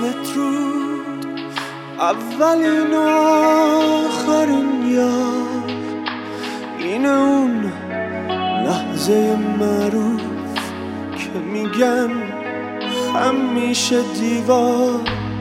بدرود اولین آخرین یار، این اون لحظه معروف که میگن همیشه دیوار.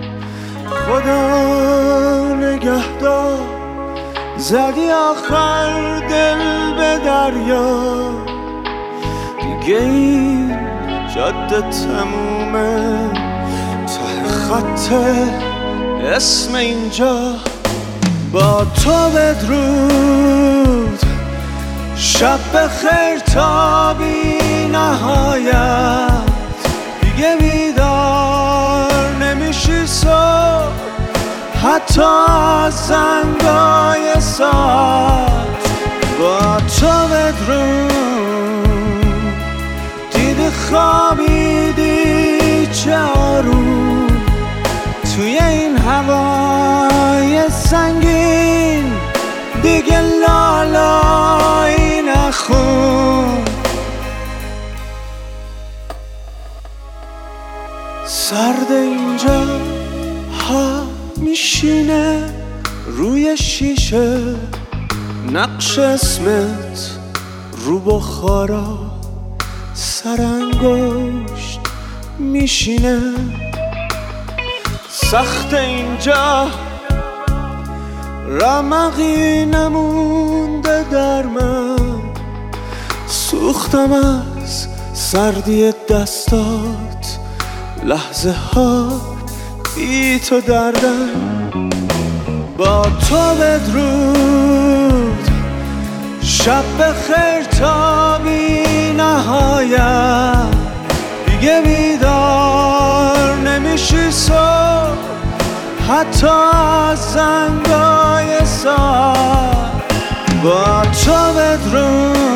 خدا نگهدار، زدی آخر دل به دریا، دیگه این جاده تمومه، ته خط اسم اینجا. با تو بدرود، شب بخیر تا بی نهایت، دیگه بیدار نمیشی صبح حتی از زنگای ساعت. با تو بدرود، دیدی خوابیدی چه آروم، توی این هوای سنگین دیگه لالایی نخون. سرد اینجا ها میشینه روی شیشه، نقش اسمت رو بخارا سرانگشت میشینه. سخت اینجا رمقی نمونده در من، سوختم از سردی دستات، لحظه ها بی تو دردم. با تو بدرود، شب بخیر تا بی نهایت، دیگه بیدار نمیشی صبح حتی از زنگای ساعت. با تو بدرود،